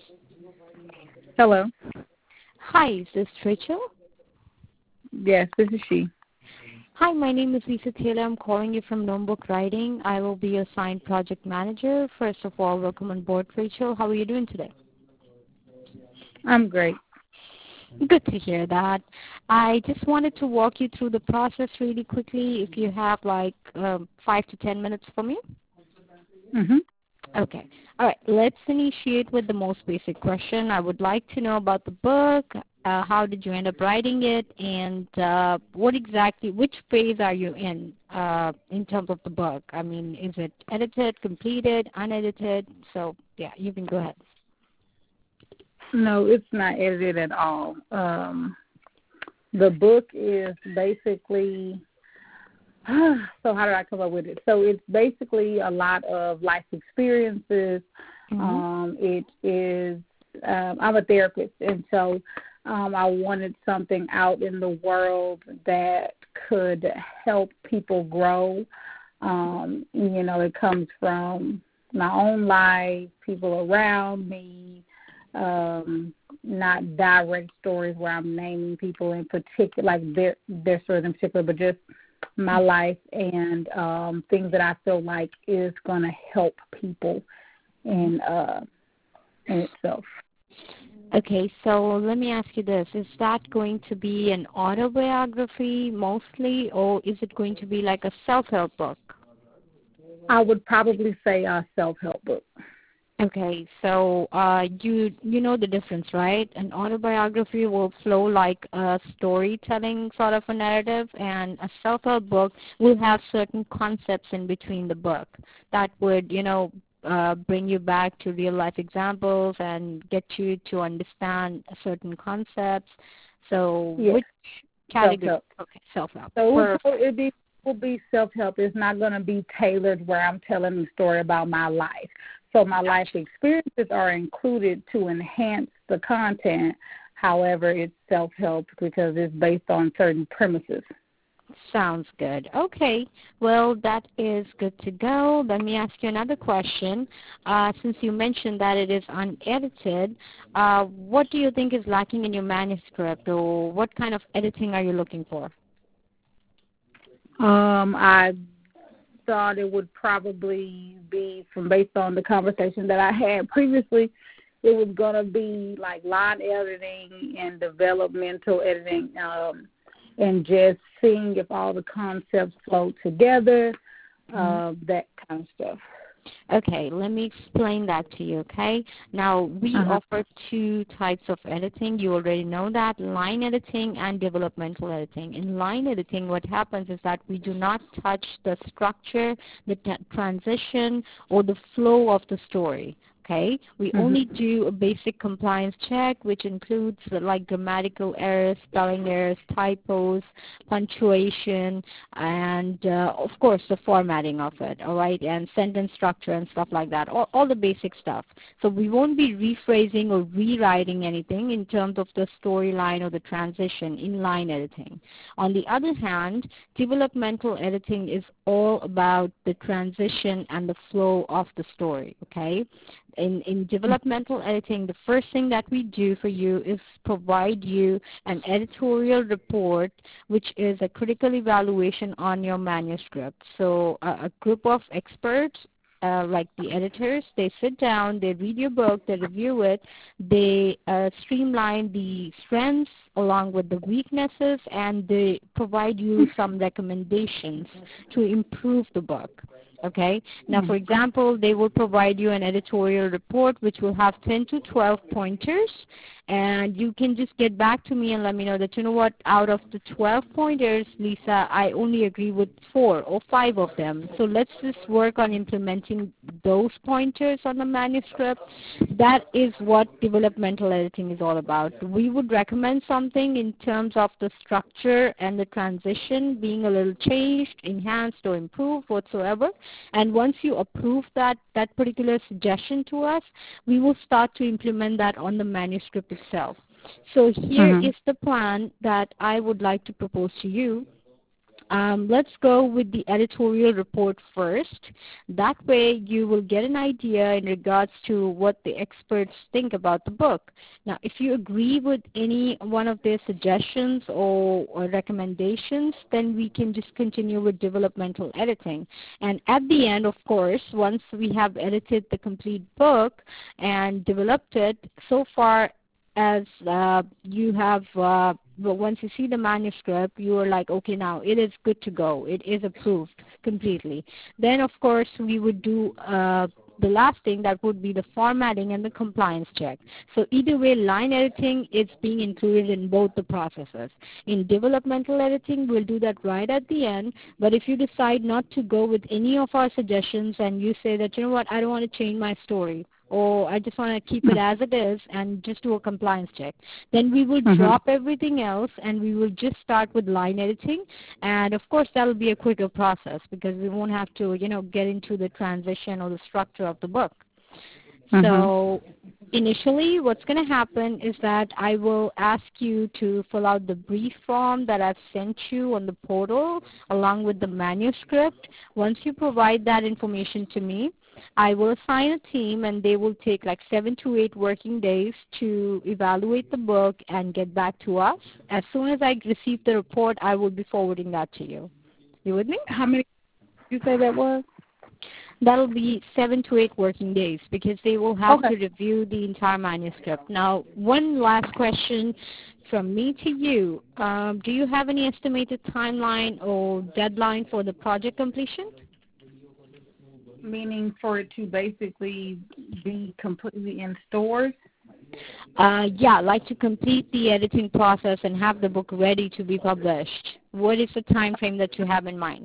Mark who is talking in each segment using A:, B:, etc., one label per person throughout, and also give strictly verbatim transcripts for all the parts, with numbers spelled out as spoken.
A: Hello.
B: Hi, is this Rachel?
A: Yes, this is she.
B: Hi, my name is Lisa Taylor. I'm calling you from Notebook Writing. I will be your assigned project manager. First of all, welcome on board, Rachel. How are you doing today?
A: I'm great.
B: Good to hear that. I just wanted to walk you through the process really quickly if you have like um, five to ten minutes for me.
A: Mhm.
B: Okay. All right. Let's initiate with the most basic question. I would like to know about the book. Uh, how did you end up writing it, and uh, what exactly, which phase are you in uh, in terms of the book? I mean, is it edited, completed, unedited? So yeah, you can go ahead.
A: No, it's not edited at all. Um, the book is basically. So how did I come up with it? So it's basically a lot of life experiences.
B: Mm-hmm.
A: Um, it is. Um, I'm a therapist, and so um, I wanted something out in the world that could help people grow. Um, you know, it comes from my own life, people around me, um, not direct stories where I'm naming people in particular, like their their stories in particular, but just my life and um, things that I feel like is going to help people in uh, in itself.
B: Okay, so let me ask you this. Is that going to be an autobiography mostly, or is it going to be like a self-help book?
A: I would probably say a self-help book.
B: Okay, so uh, you you know the difference, right? An autobiography will flow like a storytelling sort of a narrative, and a self-help book will have certain concepts in between the book that would, you know, uh, bring you back to real life examples and get you to understand certain concepts. So,
A: Yes,
B: which category?
A: self-help.
B: Okay, self-help.
A: So it will
B: Perfect.
A: it'll be, will be self-help. It's not going to be tailored where I'm telling the story about my life. So my life experiences are included to enhance the content. However, it's self-help because it's based on certain premises.
B: Sounds good. Okay. Well, that is good to go. Let me ask you another question. Uh, since you mentioned that it is unedited, uh, what do you think is lacking in your manuscript, or what kind of editing are you looking for?
A: Um, I thought it would probably be, from based on the conversation that I had previously, it was going to be like line editing and developmental editing, um, and just seeing if all the concepts flow together, uh, that kind of stuff.
B: Okay, let me explain that to you, okay? Now, we
A: Uh-huh.
B: offer two types of editing. You already know that, line editing and developmental editing. In line editing, what happens is that we do not touch the structure, the t- transition, or the flow of the story. Okay, we only
A: Mm-hmm.
B: do a basic compliance check, which includes uh, like grammatical errors, spelling errors, typos, punctuation, and uh, of course the formatting of it, all right, and sentence structure and stuff like that, all, all the basic stuff. So we won't be rephrasing or rewriting anything in terms of the storyline or the transition in line editing. On the other hand, developmental editing is all about the transition and the flow of the story, okay? In, in developmental editing, the first thing that we do for you is provide you an editorial report, which is a critical evaluation on your manuscript. So uh, a group of experts, uh, like the editors, they sit down, they read your book, they review it, they uh, streamline the strengths along with the weaknesses, and they provide you some recommendations to improve the book. Okay. Now, for example, they will provide you an editorial report which will have ten to twelve pointers, and you can just get back to me and let me know that, you know what, out of the twelve pointers, Lisa, I only agree with four or five of them. So let's just work on implementing those pointers on the manuscript. That is what developmental editing is all about. We would recommend something in terms of the structure and the transition being a little changed, enhanced, or improved whatsoever. And once you approve that, that particular suggestion to us, we will start to implement that on the manuscript itself. So here
A: Mm-hmm.
B: is the plan that I would like to propose to you. Um, let's go with the editorial report first. That way you will get an idea in regards to what the experts think about the book. Now, if you agree with any one of their suggestions or, or recommendations, then we can just continue with developmental editing. And at the end, of course, once we have edited the complete book and developed it, so far as uh, you have, uh, but once you see the manuscript, you are like, okay, now it is good to go. It is approved completely. Then, of course, we would do uh, the last thing, that would be the formatting and the compliance check. So either way, line editing is being included in both the processes. In developmental editing, we'll do that right at the end, but if you decide not to go with any of our suggestions and you say that, you know what, I don't want to change my story, or I just want to keep it as it is and just do a compliance check, then we will
A: Mm-hmm.
B: drop everything else and we will just start with line editing. And of course, that will be a quicker process because we won't have to, you know, get into the transition or the structure of the book.
A: Mm-hmm.
B: So initially, what's going to happen is that I will ask you to fill out the brief form that I've sent you on the portal along with the manuscript. Once you provide that information to me, I will assign a team, and they will take like seven to eight working days to evaluate the book and get back to us. As soon as I receive the report, I will be forwarding that to you. You with me?
A: How many did you say that was?
B: That'll be seven to eight working days because they will have
A: Okay.
B: to review the entire manuscript. Now, one last question from me to you. Um, do you have any estimated timeline or deadline for the project completion?
A: Meaning for it to basically be completely in stores?
B: Uh, yeah, like to complete the editing process and have the book ready to be published. What is the time frame that you have in mind?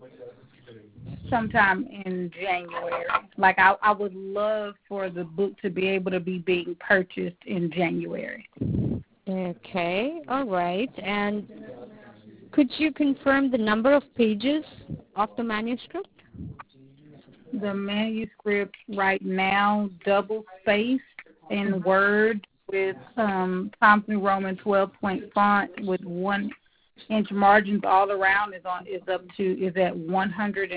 A: Sometime in January. Like I, I would love for the book to be able to be being purchased in January.
B: Okay, all right. And could you confirm the number of pages of the manuscript?
A: The manuscript right now, double spaced in Word with um, Times New Roman twelve point font with one inch margins all around is on is up to is at one hundred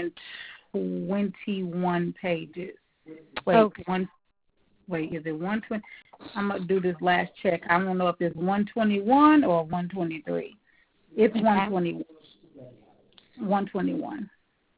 A: twenty-one pages. Wait,
B: Okay.
A: one. Wait, is it one twenty? I'm gonna do this last check. I don't know if it's one twenty-one or one twenty-three. It's
B: Okay.
A: one twenty-one. one twenty-one.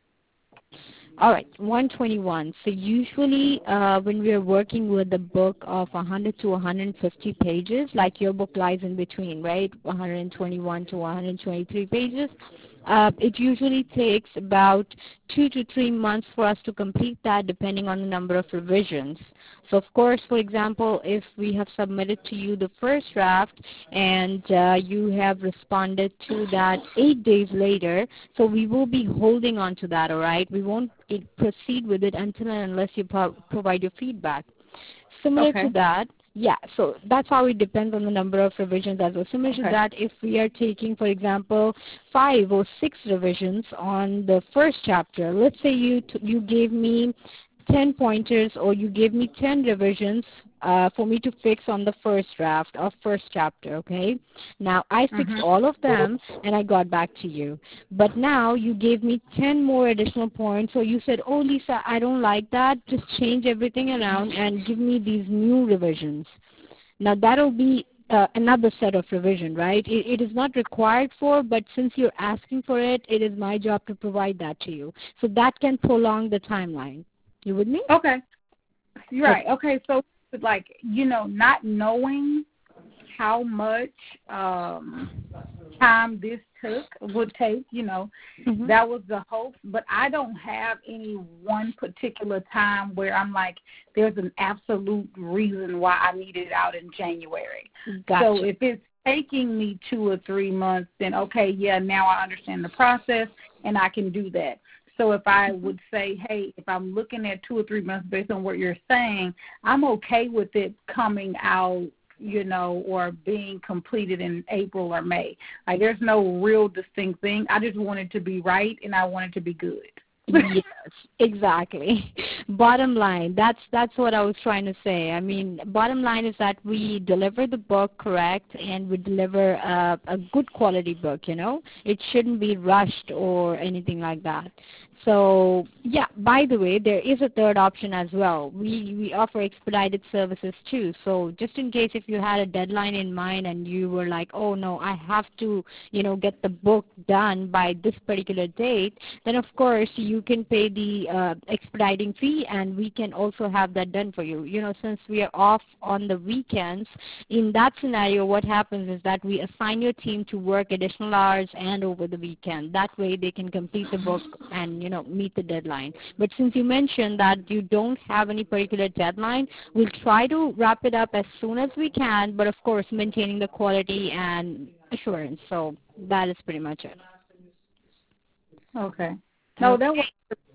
B: All right, one twenty-one. So usually uh, when we're working with a book of one hundred to one hundred fifty pages, like your book lies in between, right, one hundred twenty-one to one hundred twenty-three pages, uh, it usually takes about two to three months for us to complete that depending on the number of revisions. So, of course, for example, if we have submitted to you the first draft and uh, you have responded to that eight days later, so we will be holding on to that, all right? We won't proceed with it until and unless you pro- provide your feedback. Similar
A: Okay.
B: to that, yeah, so that's how it depends on the number of revisions as well. Similar
A: Okay.
B: to that, if we are taking, for example, five or six revisions on the first chapter, let's say you t- you gave me ten pointers or you gave me ten revisions uh, for me to fix on the first draft or first chapter, okay? Now, I fixed
A: Mm-hmm.
B: all of them and I got back to you. But now you gave me ten more additional points, so you said, oh, Lisa, I don't like that. Just change everything around and give me these new revisions. Now, that'll be uh, another set of revision, right? It, it is not required for, but since you're asking for it, it is my job to provide that to you. So that can prolong the timeline. You with me?
A: Okay. You're right.
B: Okay.
A: Okay, so like, you know, not knowing how much um, time this took would take, you know,
B: Mm-hmm.
A: that was the hope. But I don't have any one particular time where I'm like, there's an absolute reason why I need it out in January.
B: Gotcha.
A: So if it's taking me two or three months, then okay, yeah, now I understand the process and I can do that. So if I would say, hey, if I'm looking at two or three months based on what you're saying, I'm okay with it coming out, you know, or being completed in April or May. Like there's no real distinct thing. I just want it to be right and I want it to be good.
B: Yes, exactly. Bottom line, that's that's what I was trying to say. I mean, bottom line is that we deliver the book correct, and we deliver a, a good quality book. You know, it shouldn't be rushed or anything like that. So yeah. By the way, there is a third option as well. We we offer expedited services too. So just in case if you had a deadline in mind and you were like, oh no, I have to, you know, get the book done by this particular date, then of course you can pay the uh, expediting fee, and we can also have that done for you. You know, since we are off on the weekends, in that scenario, what happens is that we assign your team to work additional hours and over the weekend. That way they can complete the book and, you know, meet the deadline. But since you mentioned that you don't have any particular deadline, we'll try to wrap it up as soon as we can, but of course maintaining the quality and assurance. So that is pretty much it.
A: Okay. No,
B: okay.
A: that was.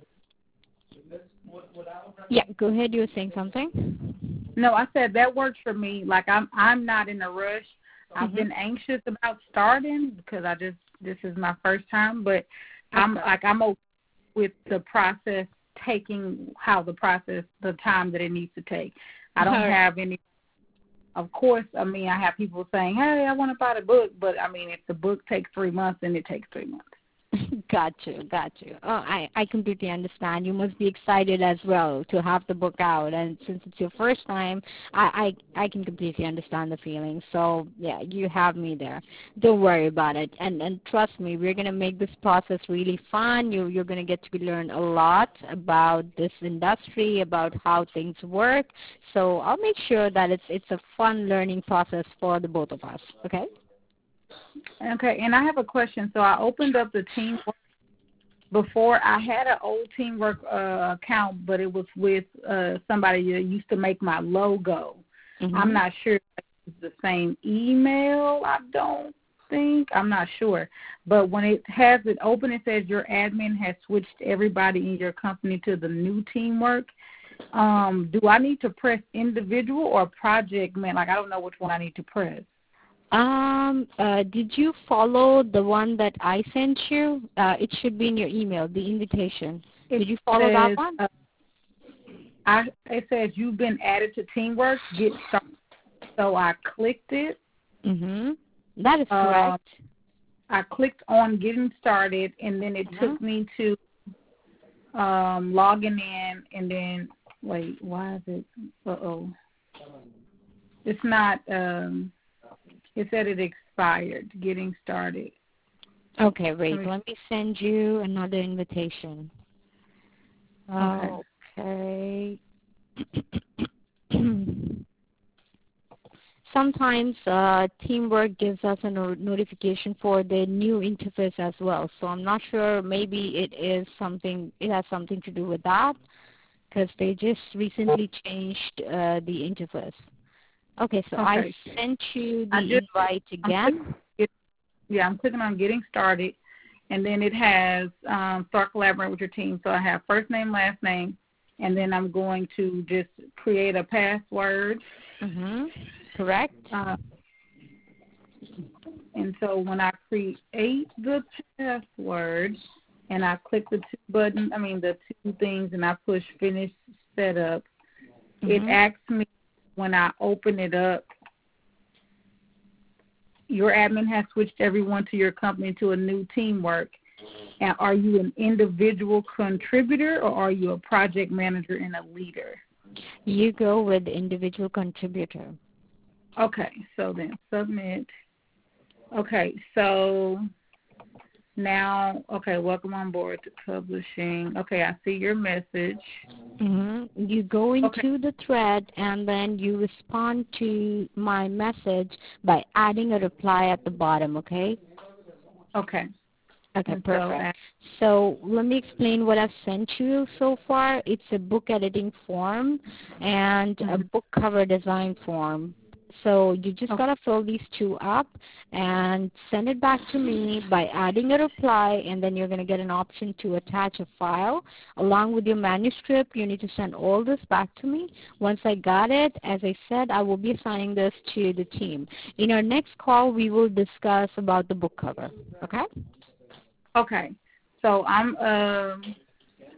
B: Yeah, go ahead. You were saying something.
A: No, I said that works for me. Like I'm, I'm not in a rush. I've mm-hmm. been anxious about starting because I just this is my first time, but I'm okay. like I'm okay with the process taking how the process the time that it needs to take. I don't right. have any. Of course, I mean I have people saying, "Hey, I want to buy the book," but I mean if the book takes three months, then it takes three months.
B: Got you, got you. Oh, I, I completely understand. You must be excited as well to have the book out, and since it's your first time, I, I, I can completely understand the feeling. So, yeah, you have me there. Don't worry about it, and and trust me, we're going to make this process really fun. You, you're going to get to learn a lot about this industry, about how things work. So I'll make sure that it's it's a fun learning process for the both of us, okay?
A: Okay, and I have a question. So I opened up the Teamwork. Before I had an old Teamwork uh, account, but it was with uh, somebody that used to make my logo. Mm-hmm. I'm not sure if it's the same email. I don't think. I'm not sure. But when it has it open, it says your admin has switched everybody in your company to the new Teamwork. Um, do I need to press individual or project man? Like I don't know which one I need to press.
B: Um, uh, did you follow the one that I sent you? Uh, it should be in your email, the invitation. It did you follow
A: says,
B: that one?
A: Uh, I, it says you've been added to Teamwork. Get started. So I clicked it.
B: Mm-hmm. That is correct.
A: Uh, I clicked on getting started, and then it uh-huh. took me to um, logging in, and then, wait, why is it? Uh-oh. It's not... Um, It said it expired, getting started.
B: Okay, wait. Let me send you another invitation. Okay. okay. Sometimes uh, Teamwork gives us a no- notification for the new interface as well. So I'm not sure. Maybe it is something. It has something to do with that because they just recently changed uh, the interface. Okay, so okay. I sent you the just, invite again.
A: I'm yeah, I'm clicking on getting started, and then it has um, start collaborating with your team. So I have first name, last name, and then I'm going to just create a password.
B: Mm-hmm. Correct.
A: Uh, and so when I create the password, and I click the two buttons, I mean the two things, and I push finish setup, mm-hmm. it asks me. When I open it up, your admin has switched everyone to your company to a new Teamwork. And are you an individual contributor or are you a project manager and a leader?
B: You go with individual contributor.
A: Okay, so then submit. Okay, so now, okay, welcome on board to publishing. Okay, I see your message.
B: Mm-hmm. You go into
A: okay.
B: the thread and then you respond to my message by adding a reply at the bottom, okay?
A: Okay.
B: Okay, and perfect. So, so let me explain what I've sent you so far. It's a book editing form and mm-hmm. a book cover design form. So you just okay. got to fill these two up and send it back to me by adding a reply, and then you're going to get an option to attach a file. Along with your manuscript, you need to send all this back to me. Once I got it, as I said, I will be assigning this to the team. In our next call, we will discuss about the book cover, okay?
A: Okay. So I'm um,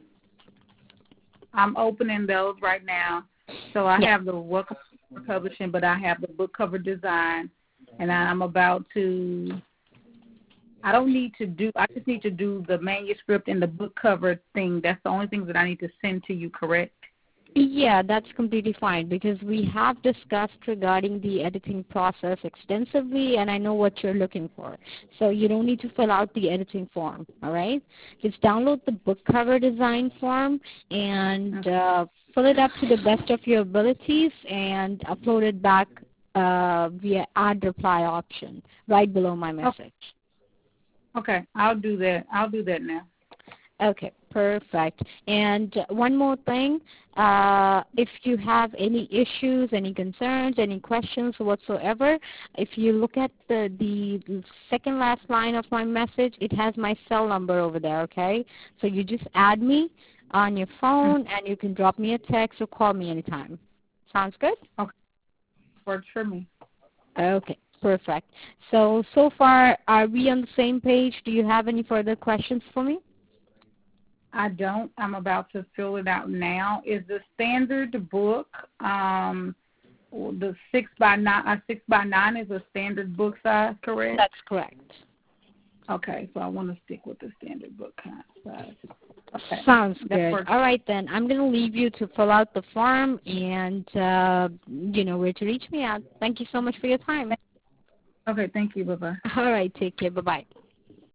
A: I'm opening those right now. So I
B: Yeah.
A: have the work publishing, but I have the book cover design, and I'm about to. I don't need to do. I just need to do the manuscript and the book cover thing. That's the only things that I need to send to you. Correct?
B: Yeah, that's completely fine because we have discussed regarding the editing process extensively, and I know what you're looking for. So you don't need to fill out the editing form, all right? Just download the book cover design form and uh, fill it up to the best of your abilities and upload it back uh, via add reply option right below my message.
A: Okay, I'll do that. I'll do that now.
B: Okay, perfect. And one more thing, uh, if you have any issues, any concerns, any questions whatsoever, if you look at the, the second last line of my message, it has my cell number over there, okay? So you just add me on your phone, and you can drop me a text or call me anytime. Sounds good?
A: Okay, works for me.
B: Okay, perfect. So, so far, are we on the same page? Do you have any further questions for me?
A: I don't. I'm about to fill it out now. Is the standard book um, the six by nine? A six by nine is a standard book size, correct?
B: That's correct.
A: Okay, so I want to stick with the standard book size. Okay.
B: Sounds
A: That
B: good.
A: works.
B: All right, then. I'm going to leave you to fill out the form and, uh, you know, where to reach me at. Thank you so much for your time.
A: Okay, thank you. Bye-bye.
B: All right, take care. Bye-bye.